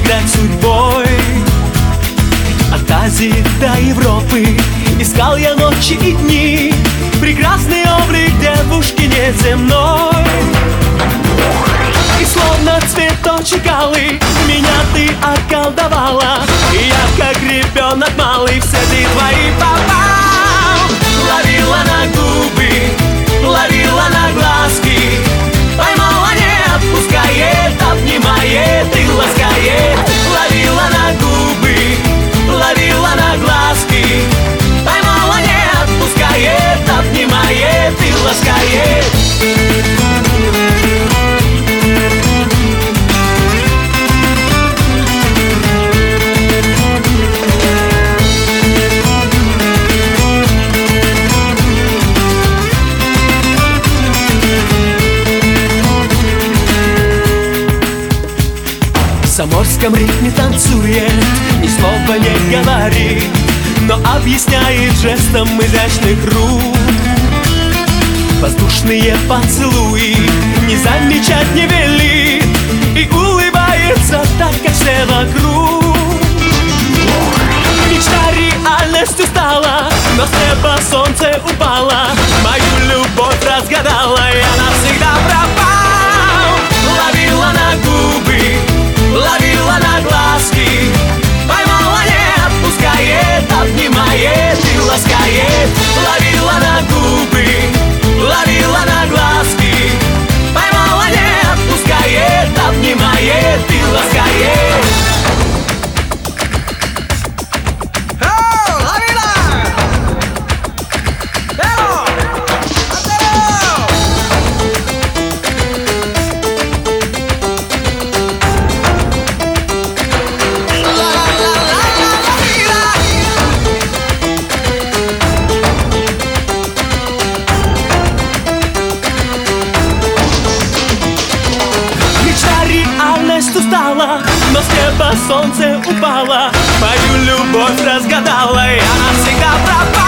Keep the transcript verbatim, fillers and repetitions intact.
играть судьбой. От Азии до Европы искал я ночи и дни, прекрасный облик девушки неземной. И словно цветочек алый меня ты околдовала, и я, как ребенок малый, в сети твои попал. Ловила на губы, ловила на глазки, поймала, не отпускает, обнимает и ласкает. Ловила на губы, ловила на глазки, поймала, не отпускает, обнимает и ласкает. В заморском ритме танцует, ни слова не говорит, но объясняет жестом изящных рук. Воздушные поцелуи не замечать не велит, и улыбается так, как все вокруг. Мечта реальностью стала, но с неба солнце упало, мою любовь разгадала, я навсегда пропал. Ловила на губы, ловила на глазки, поймала, не отпускает, обнимает и ласкает. Ловила на губы, ловила на глазки, поймала, не отпускает, обнимает и ласкает. Устала, но с неба солнце упало, мою любовь разгадала, я навсегда пропала.